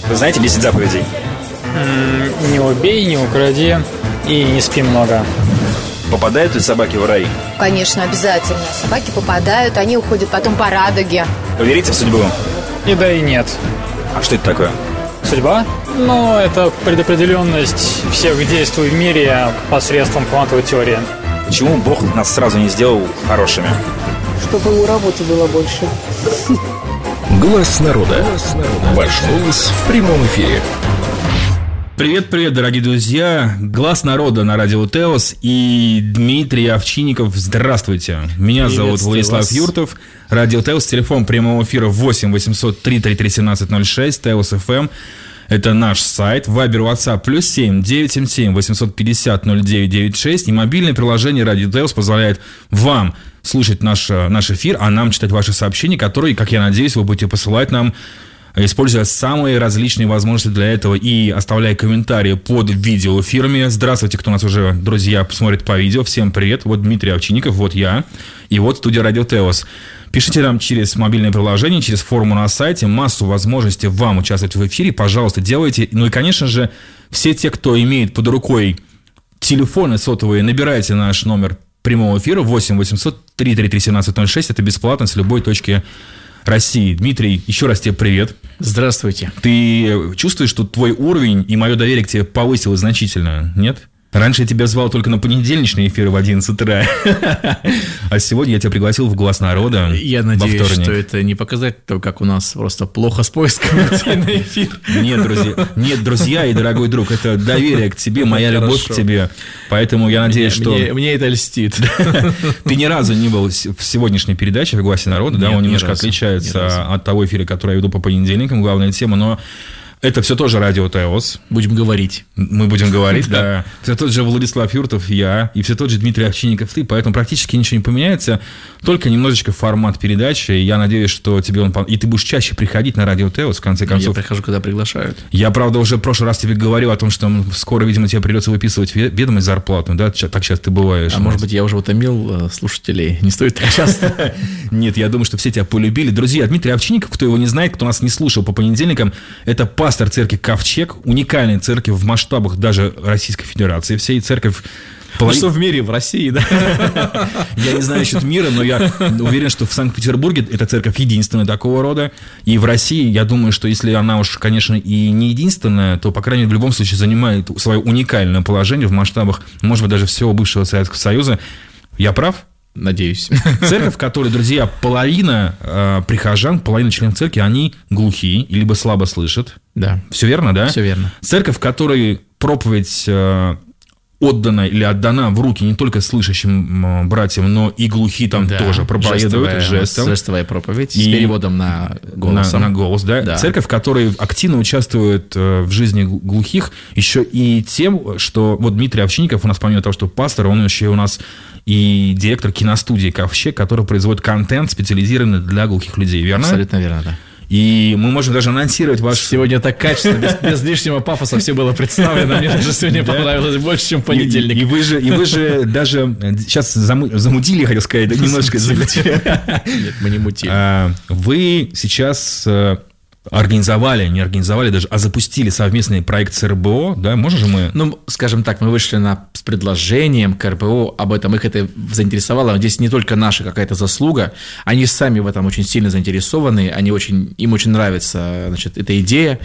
Вы знаете 10 заповедей? Не убей, не укради и не спи много. Попадают ли собаки в рай? Конечно, обязательно. Собаки попадают, они уходят потом по радуге. Вы верите в судьбу? И да, и нет. А что это такое? Судьба? Ну, это предопределенность всех действий в мире посредством квантовой теории. Почему Бог нас сразу не сделал хорошими? Чтобы ему работы было больше. Глаз народа. Ваш голос в прямом эфире. Привет, дорогие друзья. Глаз народа на радио Теос и Дмитрий Овчинников. Здравствуйте. Меня зовут Владислав Юртов. Радио Теос, телефон прямого эфира 8 800 333 1706, Теос ФМ. Это наш сайт. Вайбер, WhatsApp, +7 977 850 0996. И мобильное приложение Радио Теос позволяет вам слушать наш эфир, а нам читать ваши сообщения, которые, как я надеюсь, вы будете посылать нам, используя самые различные возможности для этого и оставляя комментарии под видеоэфирами. Здравствуйте, кто нас уже, друзья, посмотрит по видео. Всем привет. Вот Дмитрий Овчинников, вот я. И вот студия Радио Теос. Пишите нам через мобильное приложение, через форму на сайте. Массу возможностей вам участвовать в эфире. Пожалуйста, делайте. Ну и, конечно же, все те, кто имеет под рукой телефоны сотовые, набирайте наш номер прямого эфира 8 800 333 1706. Это бесплатно с любой точки России. Дмитрий, еще раз тебе привет. Здравствуйте. Ты чувствуешь, что твой уровень и мое доверие к тебе повысилось значительно, нет? Раньше я тебя звал только на понедельничные эфиры в 11 утра. А сегодня я тебя пригласил в «Глаз народа». Я надеюсь, что это не показать то, как у нас просто плохо с поиском на эфир. Нет, друзья и дорогой друг, это доверие к тебе, моя любовь к тебе. Поэтому я надеюсь, что... Мне это льстит. Ты ни разу не был в сегодняшней передаче в «Гласе народа», да? Он немножко отличается от того эфира, который я веду по понедельникам, главная тема, но... Это все тоже Радио Теос. Будем говорить. Мы будем говорить, да. Все тот же Владислав Юртов, я, и все тот же Дмитрий Овчинников, ты. Поэтому практически ничего не поменяется. Только немножечко формат передачи. Я надеюсь, что тебе он... И ты будешь чаще приходить на Радио Теос, в конце концов. Я прихожу, когда приглашают. Я, правда, уже в прошлый раз тебе говорил о том, что скоро, видимо, тебе придется выписывать ведомость зарплатную, да? Так часто ты бываешь. А может быть, я уже утомил слушателей? Не стоит так часто? Нет, я думаю, что все тебя полюбили. Друзья, Дмитрий Овчинников, кто его не знает, кто нас не слушал по понедельникам, это пастор церкви Ковчег, уникальная церковь в масштабах даже Российской Федерации. Всей церковь... Что в мире, в России, да? Я не знаю насчет мира, но я уверен, что в Санкт-Петербурге эта церковь единственная такого рода. И в России, я думаю, что если она уж, конечно, и не единственная, то, по крайней мере, в любом случае занимает свое уникальное положение в масштабах, может быть, даже всего бывшего Советского Союза. Я прав? Надеюсь. Церковь, в которой, друзья, половина прихожан, половина членов церкви, они глухие, либо слабо слышат. Да. Все верно, да? Все верно. Церковь, в которой проповедь отдана или отдана в руки не только слышащим братьям, но и глухие там тоже проповедуют жестом. Жестовая проповедь с переводом на голос. На голос, да. Да. Церковь, в которой активно участвует в жизни глухих, еще и тем, что вот Дмитрий Овчинников у нас, помимо того, что пастор, он еще у нас и директор киностудии «Ковчег», который производит контент, специализированный для глухих людей, верно? Абсолютно верно, да. И мы можем даже анонсировать ваш... Сегодня так качественно, без лишнего пафоса все было представлено. Мне даже сегодня понравилось больше, чем в понедельник. И вы же даже сейчас замутили, хотел сказать, немножко замутили. Нет, мы не мутили. Вы сейчас... запустили совместный проект с РБО, да, можем же мы... Ну, скажем так, мы вышли с предложением к РБО об этом, их это заинтересовало, здесь не только наша какая-то заслуга, они сами в этом очень сильно заинтересованы, им очень нравится, значит, эта идея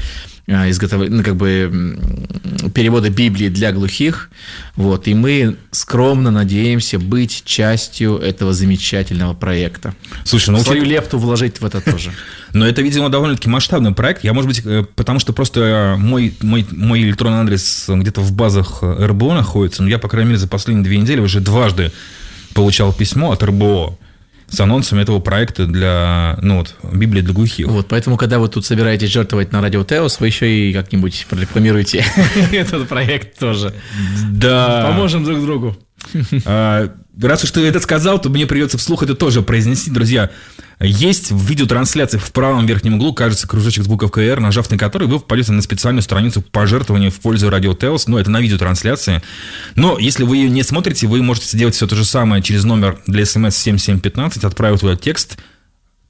перевода Библии для глухих, вот, и мы скромно надеемся быть частью этого замечательного проекта. Слушай, свою лепту вложить в это тоже. Но это, видимо, довольно-таки масштабный проект. Я, может быть, потому что просто мой электронный адрес где-то в базах РБО находится, но я, по крайней мере, за последние 2 недели уже дважды получал письмо от РБО с анонсом этого проекта для, Библии для глухих. Вот, поэтому, когда вы тут собираетесь жертвовать на Радио Теос, вы еще и как-нибудь прорекламируете этот проект тоже. Да. Поможем друг другу. Раз уж ты это сказал, то мне придется вслух это тоже произнести, друзья. Есть в видеотрансляции в правом верхнем углу, кажется, кружочек с буковкой «Р», нажав на который вы попадете на специальную страницу пожертвования в пользу Радио Теос. Это на видеотрансляции. Но если вы ее не смотрите, вы можете сделать все то же самое через номер для СМС 7715, отправив туда текст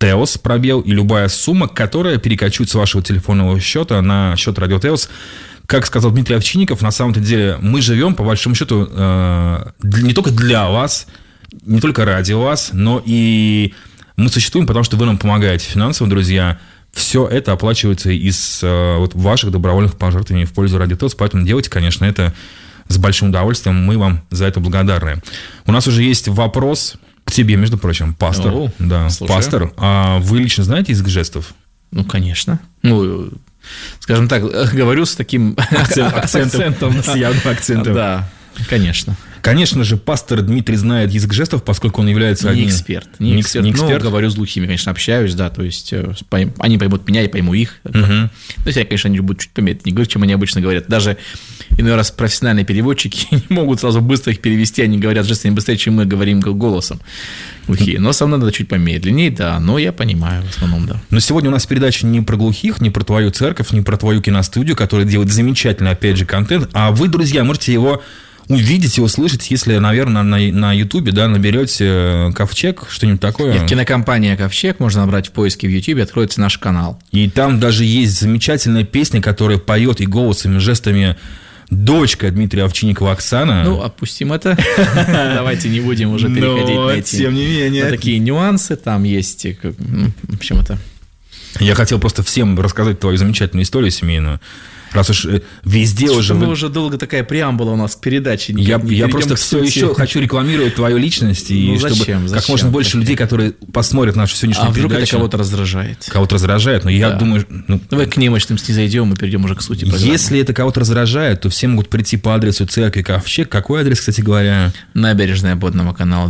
ТЭОС, пробел, и любая сумма, которая перекочует с вашего телефонного счета на счет Радио ТЭОС. Как сказал Дмитрий Овчинников, на самом-то деле мы живем, по большому счету, не только для вас, не только ради вас, но и мы существуем, потому что вы нам помогаете финансово, друзья. Все это оплачивается из ваших добровольных пожертвований в пользу Радио ТЭОС, поэтому делайте, конечно, это с большим удовольствием. Мы вам за это благодарны. У нас уже есть вопрос к тебе, между прочим, пастор. Да, слушаю. Пастор. А вы лично знаете язык жестов? Ну, конечно. Скажем так, говорю с таким акцентом. С явным акцентом. Да, конечно. Конечно же, пастор Дмитрий знает язык жестов, поскольку он является одним... Не эксперт. Но говорю с глухими, конечно, общаюсь, да, то есть они поймут меня, я пойму их. То есть, конечно, они будут чуть помедленнее говорить, чем они обычно говорят. Даже иной раз профессиональные переводчики не могут сразу быстро их перевести, они говорят жестами быстрее, чем мы говорим голосом. Глухие. Но со мной надо чуть помедленнее, да, но я понимаю в основном, да. Но сегодня у нас передача не про глухих, не про твою церковь, не про твою киностудию, которая делает замечательный, опять же, контент, а вы, друзья, можете его увидеть и услышать, если, наверное, на Ютубе, да, наберете «Ковчег», что-нибудь такое. Нет, кинокомпания «Ковчег», можно набрать в поиске в Ютубе, откроется наш канал. И там даже есть замечательная песня, которая поет и голосом, и жестами дочка Дмитрия Овчинникова Оксана. Ну, опустим это. Давайте не будем уже переходить на эти... тем не менее. Такие нюансы там есть. В общем, это... Я хотел просто всем рассказать твою замечательную историю семейную. Раз уж везде уже... Мы уже долго такая преамбула у нас к передаче. Я просто все еще хочу рекламировать твою личность, и чтобы как можно больше людей, которые посмотрят нашу сегодняшнюю передачу... А вдруг это кого-то раздражает? Кого-то раздражает, но я думаю... Давай к немощным снизойдем и перейдем уже к сути программы. Если это кого-то раздражает, то все могут прийти по адресу церкви Ковчег. Какой адрес, кстати говоря? Набережная Обводного канала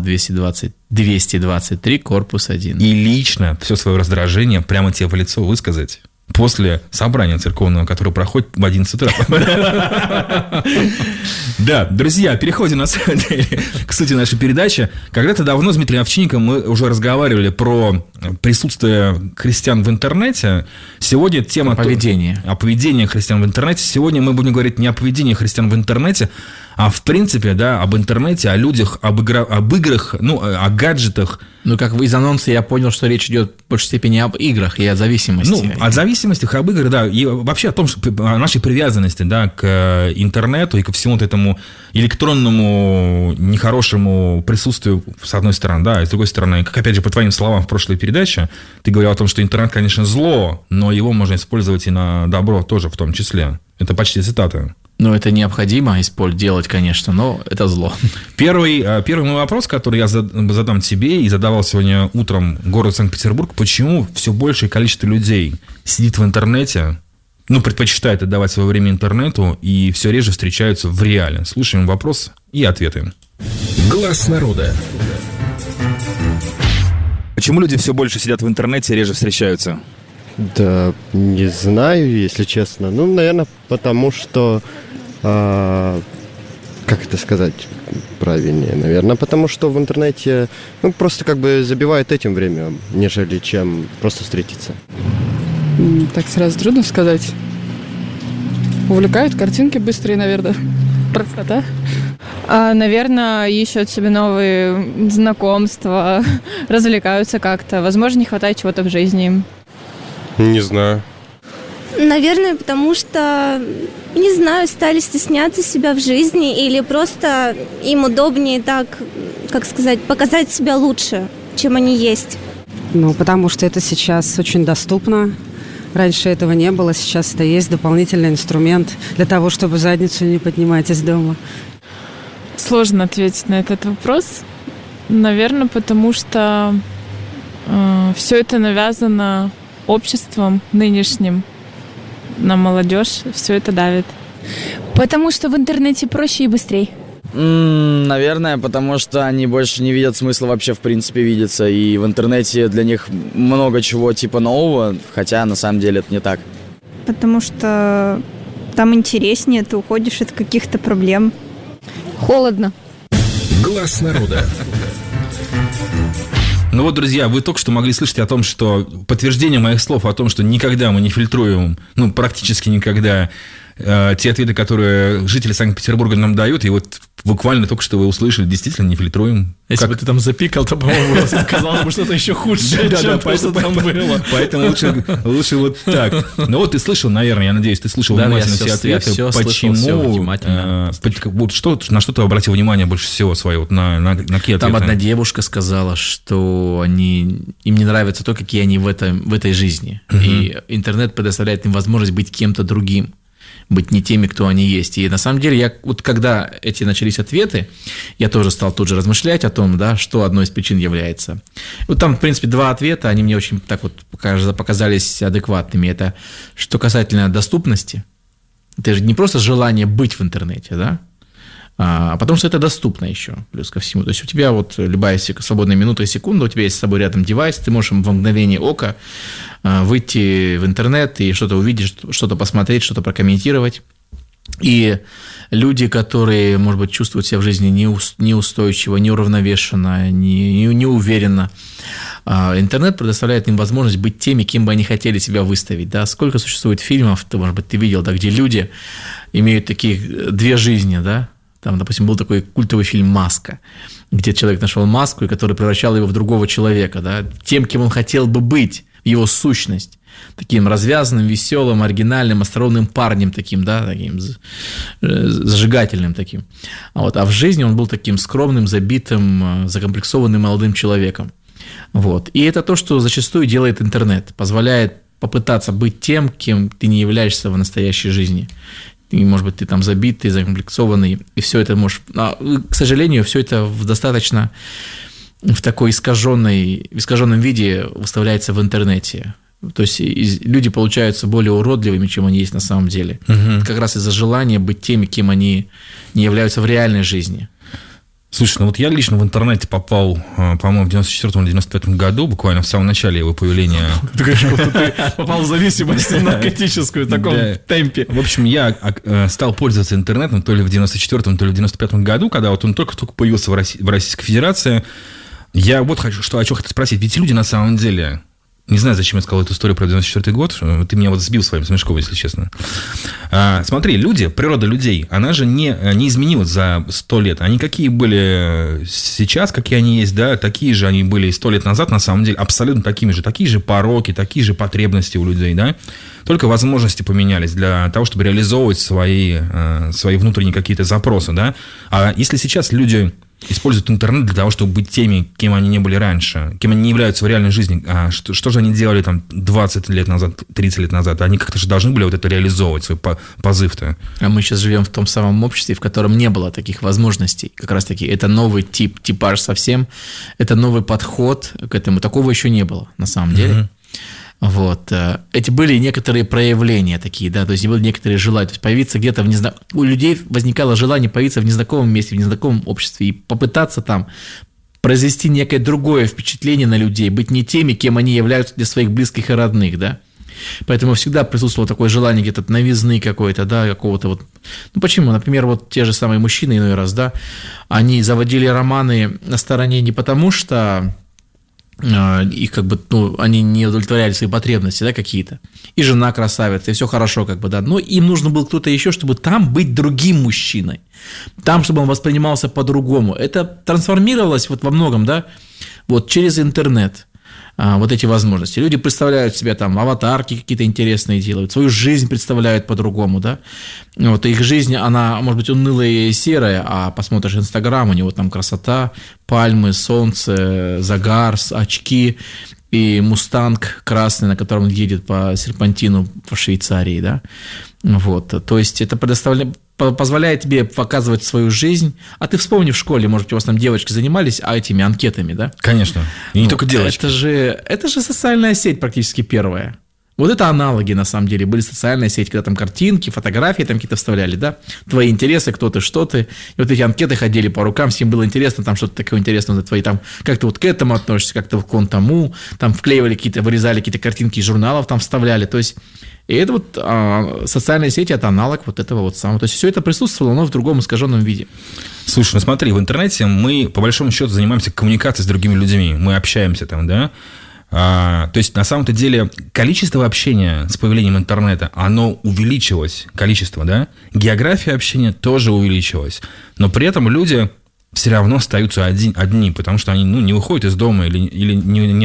223, корпус 1. И лично все свое раздражение прямо тебе в лицо высказать. После собрания церковного, которое проходит в 11 утра. Да, друзья, переходим на самом деле к сути нашей передачи. Когда-то давно с Дмитрием Овчинниковым мы уже разговаривали про присутствие христиан в интернете. Сегодня тема... О поведении христиан в интернете. Сегодня мы будем говорить не о поведении христиан в интернете, а в принципе, да, об интернете, о людях, об играх, о гаджетах. Ну, как из анонса я понял, что речь идет в большей степени об играх и о зависимости. О зависимостях, об играх, да, и вообще о том, что о нашей привязанности, да, к интернету и ко всему вот этому электронному нехорошему присутствию, с одной стороны, да, и с другой стороны, как, опять же, по твоим словам в прошлой передаче, ты говорил о том, что интернет, конечно, зло, но его можно использовать и на добро тоже в том числе. Это почти цитата. Ну, это необходимо делать, конечно, но это зло. Первый мой вопрос, который я задам тебе и задавал сегодня утром город Санкт-Петербург, почему все большее количество людей сидит в интернете, предпочитает отдавать свое время интернету и все реже встречаются в реале? Слушаем вопрос и ответы. Глаз народа. Почему люди все больше сидят в интернете и реже встречаются? Да, не знаю, если честно. Наверное, потому что... как это сказать правильнее? Наверное, потому что в интернете просто забивают этим время, нежели чем просто встретиться. Так сразу трудно сказать. Увлекают картинки быстрые, наверное. Простота. Наверное, ищут себе новые знакомства, развлекаются как-то. Возможно, не хватает чего-то в жизни им. Не знаю. Наверное, потому что, не знаю, стали стесняться себя в жизни или просто им удобнее так, как сказать, показать себя лучше, чем они есть. Потому что это сейчас очень доступно. Раньше этого не было, сейчас это есть дополнительный инструмент для того, чтобы задницу не поднимать из дома. Сложно ответить на этот вопрос. Наверное, потому что все это навязано обществом нынешним. На молодежь все это давит. Потому что в интернете проще и быстрее. Наверное, потому что они больше не видят смысла вообще в принципе видеться. И в интернете для них много чего типа нового, хотя на самом деле это не так. Потому что там интереснее, ты уходишь от каких-то проблем. Холодно. Глаз народа. Друзья, вы только что могли слышать о том, что подтверждение моих слов о том, что никогда мы не фильтруем, практически никогда, те ответы, которые жители Санкт-Петербурга нам дают. И буквально только что вы услышали, действительно не фильтруем. Если бы ты там запикал, то, по-моему, казалось бы что-то еще худшее, чем просто там было. Поэтому лучше вот так. Ну вот ты слышал, наверное, я надеюсь, ты слышал внимательно все ответы. Почему? На что ты обратил внимание больше всего свои, вот на какие ответы? Там одна девушка сказала, что им не нравится то, какие они в этой жизни. И интернет предоставляет им возможность быть кем-то другим, быть не теми, кто они есть. И на самом деле, когда эти начались ответы, я тоже стал тут же размышлять о том, да, что одной из причин является. Вот там, в принципе, 2 ответа, они мне очень так вот показались адекватными. Это что касательно доступности. Это же не просто желание быть в интернете, да, а потому что это доступно еще, плюс ко всему. То есть у тебя вот любая свободная минута и секунда, у тебя есть с собой рядом девайс, ты можешь во мгновение ока выйти в интернет и что-то увидеть, что-то посмотреть, что-то прокомментировать. И люди, которые, может быть, чувствуют себя в жизни неустойчиво, неуравновешенно, неуверенно, интернет предоставляет им возможность быть теми, кем бы они хотели себя выставить. Да? Сколько существует фильмов, может быть, ты видел, да, где люди имеют такие 2 жизни, да? Там, допустим, был такой культовый фильм «Маска», где человек нашел маску, и который превращал его в другого человека, да, тем, кем он хотел бы быть, его сущность, таким развязанным, веселым, оригинальным, остроумным парнем таким, да, таким зажигательным таким. А в жизни он был таким скромным, забитым, закомплексованным молодым человеком. Вот. И это то, что зачастую делает интернет, позволяет попытаться быть тем, кем ты не являешься в настоящей жизни. И, может быть, ты там забитый, закомплексованный, и все это можешь... к сожалению, все это достаточно в такой искаженном виде выставляется в интернете. То есть люди получаются более уродливыми, чем они есть на самом деле. Угу. Как раз из-за желания быть теми, кем они не являются в реальной жизни. Слушай, ну вот я лично в интернете попал, по-моему, в 94-95 году, буквально в самом начале его появления. Ты говоришь, что ты попал в зависимость наркотическую в таком темпе. В общем, я стал пользоваться интернетом то ли в 94-м, то ли в 95-м году, когда вот он только появился в Российской Федерации. Я вот хочу спросить, ведь люди на самом деле... Не знаю, зачем я сказал эту историю про 94-й год. Ты меня вот сбил своим смешком, если честно. Смотри, природа людей, она же не изменилась за 100 лет. Они какие были сейчас, какие они есть, да, такие же они были 100 лет назад, на самом деле, абсолютно такими же. Такие же пороки, такие же потребности у людей, да. Только возможности поменялись для того, чтобы реализовывать свои внутренние какие-то запросы, да. А если сейчас люди используют интернет для того, чтобы быть теми, кем они не были раньше, кем они не являются в реальной жизни. А что же они делали там 20 лет назад, 30 лет назад? Они как-то же должны были вот это реализовывать, свой позыв-то. А мы сейчас живем в том самом обществе, в котором не было таких возможностей. Как раз-таки это новый типаж совсем, это новый подход к этому. Такого еще не было на самом деле. Вот. Эти были некоторые проявления такие, да, то есть были некоторые желания, то есть появиться где-то у людей возникало желание появиться в незнакомом месте, в незнакомом обществе и попытаться там произвести некое другое впечатление на людей, быть не теми, кем они являются для своих близких и родных, да. Поэтому всегда присутствовало такое желание где-то новизны какой-то, да, какого-то вот... Ну, почему? Например, вот те же самые мужчины иной раз, да, они заводили романы на стороне не потому, что... их как бы, они не удовлетворяли свои потребности, да, какие-то. И жена красавица, и все хорошо, как бы, да. Но им нужно был кто-то еще, чтобы там быть другим мужчиной. Там, чтобы он воспринимался по-другому. Это трансформировалось вот во многом, да, вот через интернет. Вот эти возможности. Люди представляют себя там, аватарки какие-то интересные делают, свою жизнь представляют по-другому, да. Вот их жизнь, она, может быть, унылая и серая, а посмотришь Инстаграм, у него там красота, пальмы, солнце, загар, очки и мустанг красный, на котором он едет по серпантину в Швейцарии, да. Вот, то есть это позволяет тебе показывать свою жизнь. А ты вспомни в школе, может быть, у вас там девочки занимались этими анкетами, да? Конечно. И не только девочки. Это же социальная сеть практически первая. Вот это аналоги, на самом деле, были социальные сети, когда там картинки, фотографии там какие-то вставляли, да, твои интересы, кто ты, что ты, и вот эти анкеты ходили по рукам, всем было интересно, там что-то такое интересное, твои там, как ты вот к этому относишься, как ты к вон тому, там вклеивали какие-то, вырезали какие-то картинки из журналов, там вставляли, то есть, и это вот социальные сети, это аналог вот этого вот самого, то есть, все это присутствовало, но в другом искаженном виде. Слушай, ну смотри, в интернете мы, по большому счету, занимаемся коммуникацией с другими людьми, мы общаемся там, да. То есть, на самом-то деле, количество общения с появлением интернета, оно увеличилось, количество, да? География общения тоже увеличилась. Но при этом люди все равно остаются одни, потому что они не выходят из дома или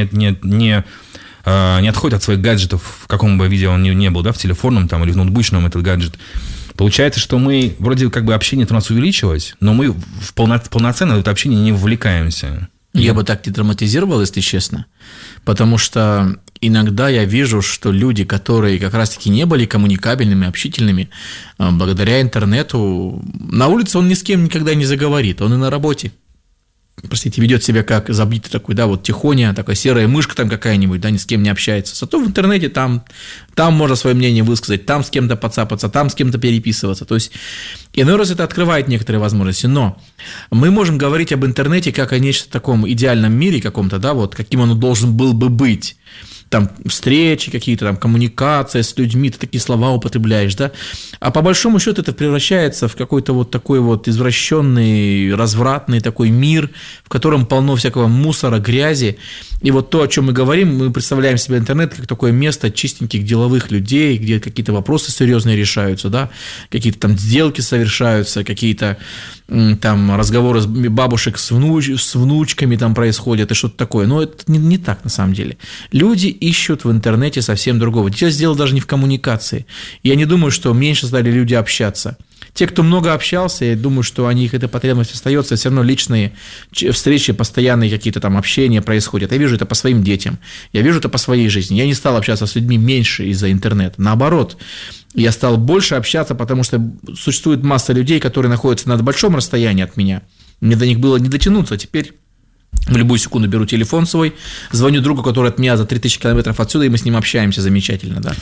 не отходят от своих гаджетов, в каком бы виде он ни был, да, в телефонном там, или в ноутбучном этот гаджет. Получается, что мы, вроде как бы общение у нас увеличилось, но мы в полноценно в это общение не вовлекаемся. Я бы так не драматизировал, если честно, потому что иногда я вижу, что люди, которые как раз-таки не были коммуникабельными, общительными, благодаря интернету, на улице он ни с кем никогда не заговорит, он и на работе. Простите, ведет себя как забитый такой, да, вот тихоня, такая серая мышка там какая-нибудь, да, ни с кем не общается. Зато в интернете там можно свое мнение высказать, там с кем-то подцапаться, там с кем-то переписываться. То есть, иной раз это открывает некоторые возможности. Но мы можем говорить об интернете как о нечто таком идеальном мире каком-то, да, вот каким он должен был бы быть. Там встречи какие-то, там коммуникация с людьми, ты такие слова употребляешь, да, а по большому счету это превращается в какой-то вот такой вот извращенный, развратный такой мир, в котором полно всякого мусора, грязи, и вот то, о чем мы говорим, мы представляем себе интернет как такое место чистеньких деловых людей, где какие-то вопросы серьезные решаются, да, какие-то там сделки совершаются, какие-то там разговоры бабушек с внучками там происходят и что-то такое, но это не так на самом деле. Люди ищут в интернете совсем другого. Сейчас дело даже не в коммуникации. Я не думаю, что меньше стали люди общаться. Те, кто много общался, я думаю, что у них эта потребность остается, все равно личные встречи, постоянные какие-то там общения происходят. Я вижу это по своим детям, я вижу это по своей жизни. Я не стал общаться с людьми меньше из-за интернета. Наоборот, я стал больше общаться, потому что существует масса людей, которые находятся на большом расстоянии от меня. Мне до них было не дотянуться, теперь в любую секунду беру телефон свой, звоню другу, который от меня за 3000 километров отсюда, и мы с ним общаемся замечательно, да.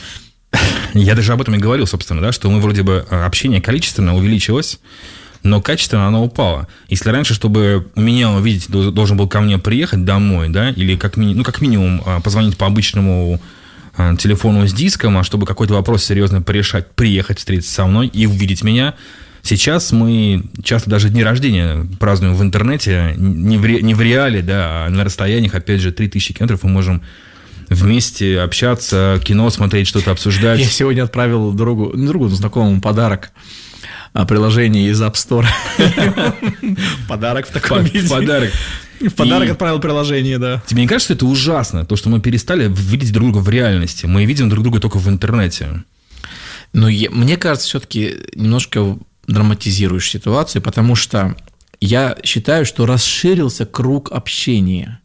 Я даже об этом и говорил, собственно, да, что мы вроде бы общение количественно увеличилось, но качественно оно упало. Если раньше, чтобы меня увидеть, должен был ко мне приехать домой, да, или как минимум позвонить по обычному телефону с диском, а чтобы какой-то вопрос серьезно порешать, приехать, встретиться со мной и увидеть меня. Сейчас мы часто даже дни рождения празднуем в интернете, не в реале, да, а на расстояниях, опять же, 3000 километров мы можем вместе общаться, кино смотреть, что-то обсуждать. Я сегодня отправил знакомому подарок. Приложение из App Store. Подарок в таком виде. В подарок отправил приложение, да. Тебе не кажется, что это ужасно? То, что мы перестали видеть друг друга в реальности. Мы видим друг друга только в интернете. Ну, мне кажется, все-таки немножко драматизируешь ситуацию, потому что я считаю, что расширился круг общения.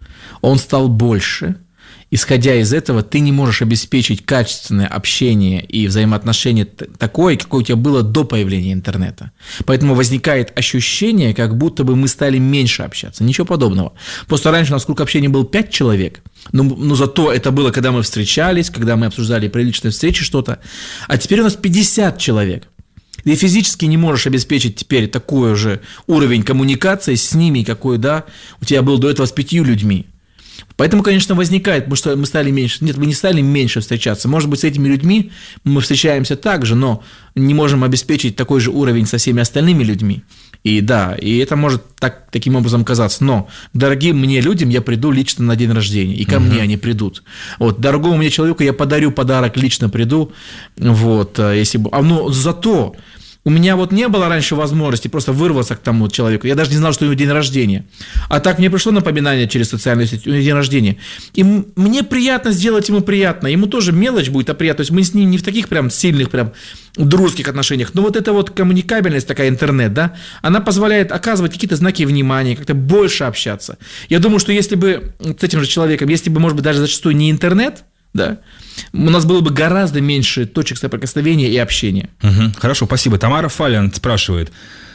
Он стал больше. Исходя из этого, ты не можешь обеспечить качественное общение и взаимоотношение такое, какое у тебя было до появления интернета. Поэтому возникает ощущение, как будто бы мы стали меньше общаться. Ничего подобного. Просто раньше у нас круг общения был 5 человек, но зато это было, когда мы встречались, когда мы обсуждали при личной встрече что-то. А теперь у нас 50 человек. Ты физически не можешь обеспечить теперь такой же уровень коммуникации с ними, какой, да, у тебя был до этого с 5 людьми. Поэтому, конечно, возникает, потому что мы стали меньше. Нет, мы не стали меньше встречаться. Может быть, с этими людьми мы встречаемся так же, но не можем обеспечить такой же уровень со всеми остальными людьми. И да, и это может таким образом казаться. Но к дорогим мне людям я приду лично на день рождения, и ко мне они придут. Вот, дорогому мне человеку я подарю подарок, лично приду. Вот, если бы. Но зато у меня вот не было раньше возможности просто вырваться к тому человеку. Я даже не знал, что у него день рождения. А так мне пришло напоминание через социальную сеть, у него день рождения. И мне приятно сделать ему приятно. Ему тоже мелочь будет, а приятно. То есть мы с ним не в таких прям сильных, прям дружеских отношениях. Но вот эта вот коммуникабельность, такая интернет, да, она позволяет оказывать какие-то знаки внимания, как-то больше общаться. Я думаю, что если бы с этим же человеком, если бы, может быть, даже зачастую не интернет, да, у нас было бы гораздо меньше точек соприкосновения и общения. Хорошо, спасибо. Тамара Фалент спрашивает,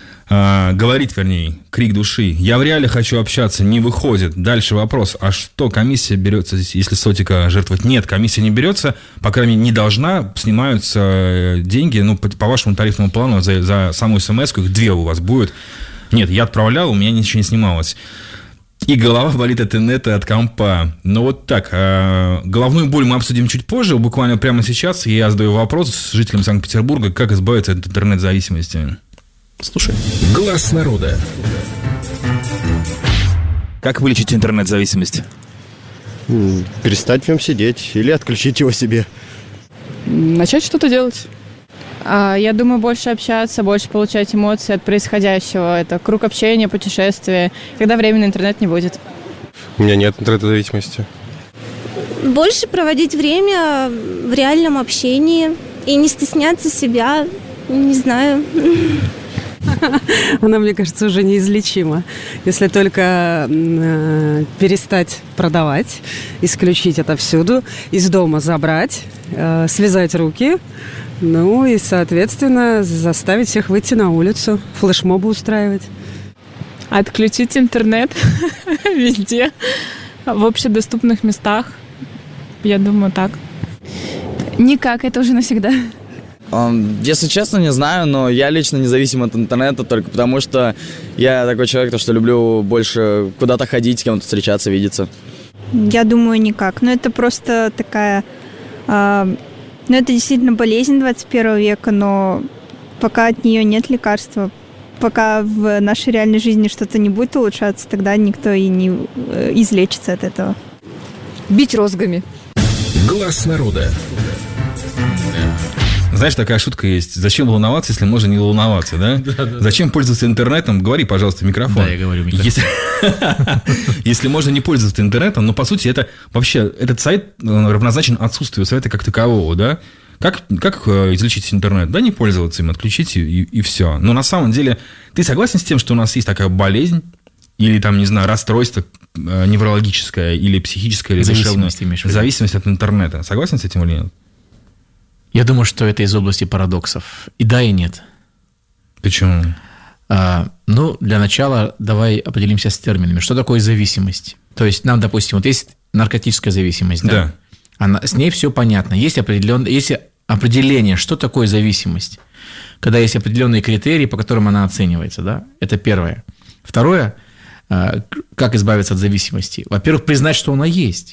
говорит, вернее, крик души. Я в реале хочу общаться, не выходит. Дальше вопрос, а что комиссия берется, если сотика жертвовать? Нет, комиссия не берется, по крайней мере, не должна, снимаются деньги, ну, по вашему тарифному плану за саму смс-ку, их 2 у вас будет. Нет, я отправлял, у меня ничего не снималось. И голова болит от инета, от компа. Но вот так, головную боль мы обсудим чуть позже. Буквально прямо сейчас я задаю вопрос жителям Санкт-Петербурга, как избавиться от интернет-зависимости. Слушай. Глаз народа. Как вылечить интернет-зависимость? Перестать в нем сидеть или отключить его себе. Начать что-то делать. Я думаю, больше общаться, больше получать эмоции от происходящего. Это круг общения, путешествия, когда времени на интернет не будет. У меня нет интернет-зависимости. Больше проводить время в реальном общении и не стесняться себя, не знаю. Она, мне кажется, уже неизлечима. Если только перестать продавать, исключить отовсюду, из дома забрать, связать руки, ну и, соответственно, заставить всех выйти на улицу, флешмобы устраивать. Отключить интернет везде, в общедоступных местах. Я думаю, так. Никак, это уже навсегда. Если честно, не знаю, но я лично независим от интернета только потому, что я такой человек, что люблю больше куда-то ходить, с кем-то встречаться, видеться. Я думаю, никак. Но это просто такая... это действительно болезнь 21 века, но пока от нее нет лекарства, пока в нашей реальной жизни что-то не будет улучшаться, тогда никто и не излечится от этого. Бить розгами. Глаз народа. Знаешь, такая шутка есть. Зачем волноваться, если можно не волноваться, да? Зачем пользоваться интернетом? Говори, пожалуйста, в микрофон. Да, я говорю в микрофон. Если можно не пользоваться интернетом, но, по сути, это вообще, этот сайт равнозначен отсутствию сайта как такового, да? Как излечить интернет? Да, не пользоваться им, отключить и все. Но на самом деле, ты согласен с тем, что у нас есть такая болезнь, или там, не знаю, расстройство неврологическое, или психическое, или душевное? Зависимость от интернета. Согласен с этим или нет? Я думаю, что это из области парадоксов. И да, и нет. Почему? Для начала давай определимся с терминами. Что такое зависимость? То есть нам, допустим, вот есть наркотическая зависимость, да? С ней все понятно. Есть определение, что такое зависимость. Когда есть определенные критерии, по которым она оценивается, да? Это первое. Второе, как избавиться от зависимости? Во-первых, признать, что она есть.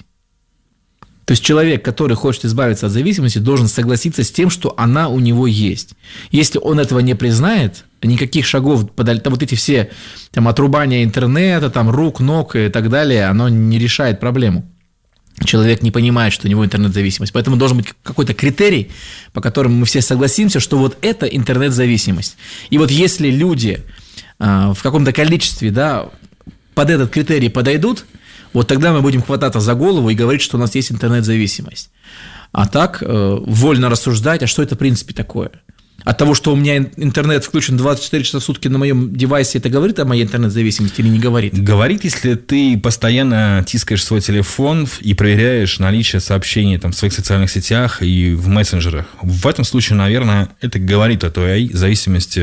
То есть человек, который хочет избавиться от зависимости, должен согласиться с тем, что она у него есть. Если он этого не признает, никаких шагов, вот эти все там, отрубания интернета, там, рук, ног и так далее, оно не решает проблему. Человек не понимает, что у него интернет-зависимость. Поэтому должен быть какой-то критерий, по которому мы все согласимся, что вот это интернет-зависимость. И вот если люди в каком-то количестве, да, под этот критерий подойдут, вот тогда мы будем хвататься за голову и говорить, что у нас есть интернет-зависимость. А так, вольно рассуждать, а что это в принципе такое? От того, что у меня интернет включен 24 часа в сутки на моем девайсе, это говорит о моей интернет-зависимости или не говорит? Говорит, если ты постоянно тискаешь свой телефон и проверяешь наличие сообщений там, в своих социальных сетях и в мессенджерах. В этом случае, наверное, это говорит о твоей зависимости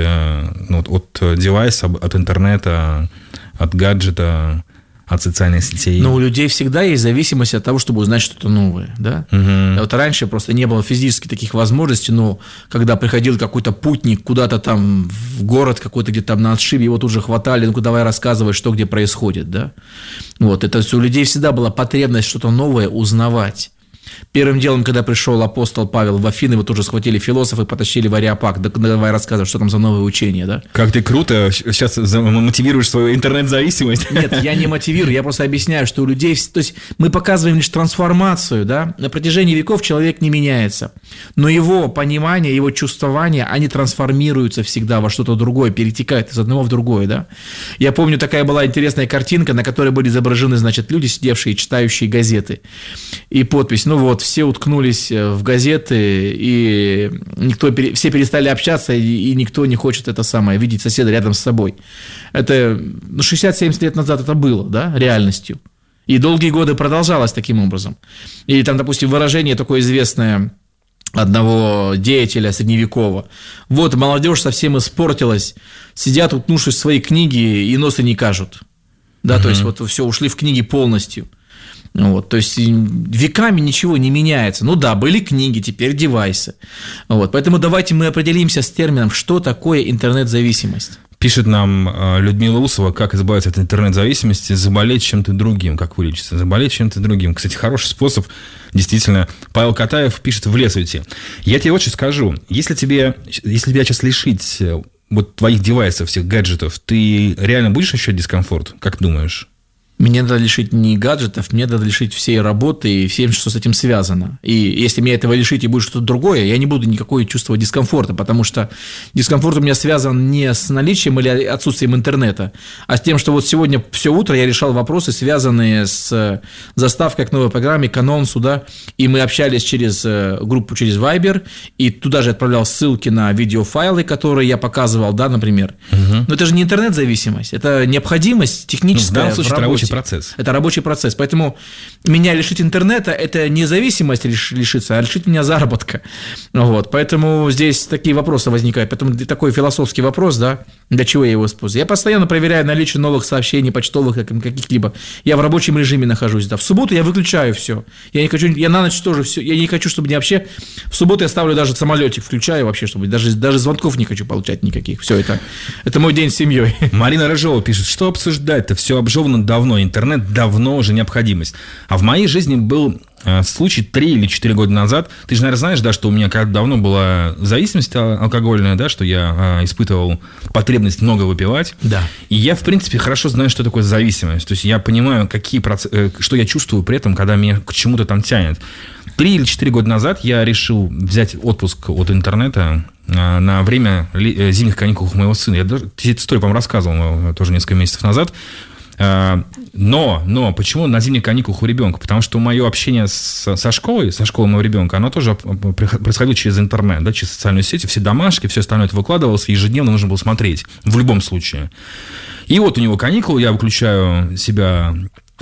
от девайса, от интернета, от гаджета, от социальных сетей. Но у людей всегда есть зависимость от того, чтобы узнать что-то новое, да? Угу. Вот раньше просто не было физически таких возможностей, но когда приходил какой-то путник куда-то там в город какой-то где-то там на отшибе, его тут же хватали, ну-ка давай рассказывай, что где происходит, да? Вот, это у людей всегда была потребность что-то новое узнавать. Первым делом, когда пришел апостол Павел в Афины, его тоже схватили философы, потащили в Ареопаг. Да, давай рассказывай, что там за новое учение, да? Как ты круто сейчас мотивируешь свою интернет-зависимость. Нет, я не мотивирую, я просто объясняю, что у людей... То есть мы показываем лишь трансформацию, да? На протяжении веков человек не меняется, но его понимание, его чувствования, они трансформируются всегда во что-то другое, перетекают из одного в другое, да? Я помню, такая была интересная картинка, на которой были изображены, значит, люди, сидевшие, читающие газеты. И подпись, все уткнулись в газеты, и все перестали общаться, и никто не хочет видеть соседа рядом с собой. Это 60-70 лет назад это было, да, реальностью. И долгие годы продолжалось таким образом. Или там, допустим, выражение такое известное одного деятеля средневекового. Вот, молодежь совсем испортилась, сидят, уткнувшись в свои книги, и носы не кажут. Да, то есть все, ушли в книги полностью. Вот, то есть веками ничего не меняется. Ну да, были книги, теперь девайсы. Вот, поэтому давайте мы определимся с термином, что такое интернет-зависимость. Пишет нам Людмила Усова, как избавиться от интернет-зависимости, заболеть чем-то другим, как вылечиться, заболеть чем-то другим. Кстати, хороший способ, действительно. Павел Катаев пишет: в лес уйти. Я тебе вот что скажу, если тебя сейчас лишить твоих девайсов, всех гаджетов, ты реально будешь ощущать дискомфорт, как думаешь? Мне надо лишить не гаджетов, мне надо лишить всей работы и всем, что с этим связано. И если меня этого лишить и будет что-то другое, я не буду никакой чувствовать дискомфорта, потому что дискомфорт у меня связан не с наличием или отсутствием интернета, а с тем, что вот сегодня все утро я решал вопросы, связанные с заставкой к новой программе, к анонсу, да, и мы общались через группу, через Viber, и туда же отправлял ссылки на видеофайлы, которые я показывал, да, например. Но это же не интернет-зависимость, это необходимость техническая в работе. Процесс. Это рабочий процесс. Поэтому меня лишить интернета – это не зависимость лишиться, а лишить меня заработка. Вот. Поэтому здесь такие вопросы возникают. Поэтому такой философский вопрос, да, для чего я его использую. Я постоянно проверяю наличие новых сообщений, почтовых, каких-либо. Я в рабочем режиме нахожусь. Да. В субботу я выключаю все. Я на ночь тоже все. Я не хочу, чтобы мне вообще… В субботу я ставлю даже самолетик, включаю вообще, чтобы даже звонков не хочу получать никаких. Все это мой день с семьей. Марина Рыжова пишет, что обсуждать-то, все обжевано давно, интернет давно уже необходимость. А в моей жизни был случай 3 или 4 года назад. Ты же, наверное, знаешь, да, что у меня когда давно была зависимость алкогольная, да, что я испытывал потребность много выпивать. Да. И я, в принципе, хорошо знаю, что такое зависимость. То есть я понимаю, что я чувствую при этом, когда меня к чему-то там тянет. 3 или 4 года назад я решил взять отпуск от интернета на время зимних каникул моего сына. Я даже эту историю, по-моему, рассказывал тоже несколько месяцев назад. Но почему на зимних каникулах у ребенка? Потому что мое общение со школой моего ребенка, оно тоже происходило через интернет, да, через социальные сети, все домашки, все остальное это выкладывалось, ежедневно нужно было смотреть, в любом случае. И вот у него каникулы, я выключаю себя